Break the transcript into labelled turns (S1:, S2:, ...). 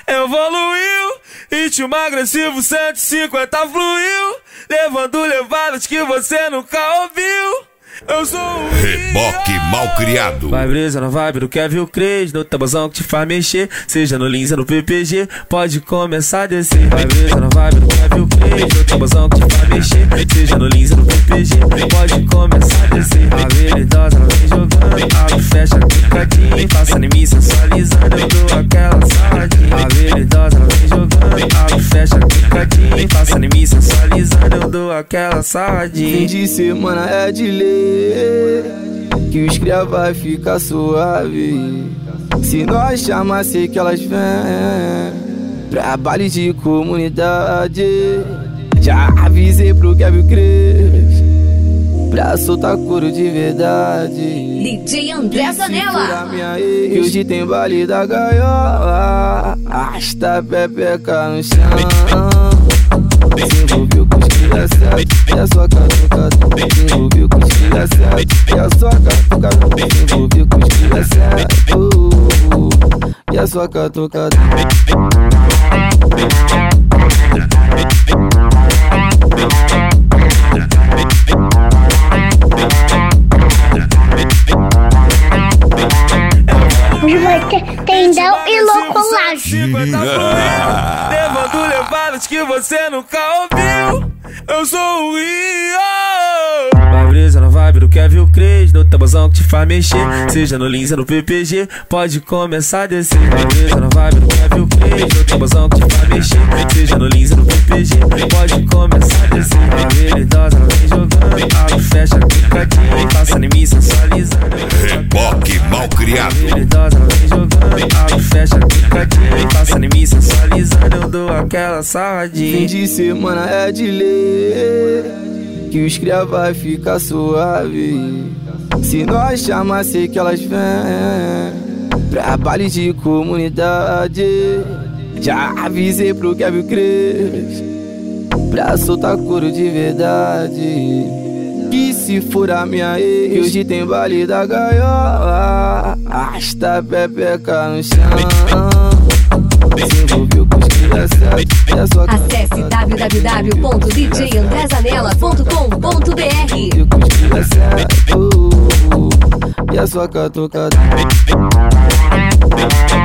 S1: Evoluiu, ritmo agressivo 150 fluiu, levando levadas que você nunca ouviu. Eu sou o
S2: Reboque Malcriado.
S1: Vai brisa na vibe do Kevin Cres, no tabuzão que te faz mexer, seja no Lins ou no PPG, pode começar a descer. Vai brisa na vibe do Kevin Cres, no tabuzão que te faz mexer, seja no Lins ou no PPG, pode começar a descer. A veridosa ela vem jogando, abre, fecha, picadinho, passa em mim sensualizando, eu dou aquela saladinha. A veridosa ela vem jogando, abre, fecha, picadinho, passa em mim sensualizando, eu dou aquela saladinha.
S3: Fim de semana é de lei, que os cria vai ficar suave. Se nós chamar, sei que elas vêm pra baile de comunidade. Já avisei pro Kevin Cres pra soltar couro de verdade.
S4: DJ André Zanella.
S3: E hoje tem baile da gaiola, arrasta a pepeca no chão. Se envolveu com os cria certo, e a sua catucada. Se envolveu com os cria certo, e a sua catucada. Se envolveu com os cria certo, e a sua catucada.
S5: Tendão e Locolagem.
S1: Levando levadas que você nunca ouviu. Eu sou o Rio. Vai brisa na vibe do Kevin Cres, no tabuzão que te faz mexer, seja no Lins ou no PPG, pode começar a descer. Vai brisa na vibe do Kevin Cres, no tabuzão que te faz mexer, seja no Lins ou no PPG, pode começar a descer. A veridosa ela vem jogando, abre, fecha, picadinho, passa em mim sensualizando.
S2: Reboque Malcriado.
S1: A veridosa ela vem jogando, abre, fecha, picadinho, passa em mim sensualizando, eu dou aquela saladinha.
S3: Fim de semana é de lei, que os cria vai ficar suave. Se nós chamar, sei que elas vêm pra baile de comunidade. Já avisei pro Kevin Cres pra soltar couro de verdade. Que se for a minha ex, hoje tem baile da gaiola, arrasta a pepeca no chão. Se envolveu com os cria certo, e a sua
S4: Acesse www.djandrezanella.com.br.
S3: e a sua catucada.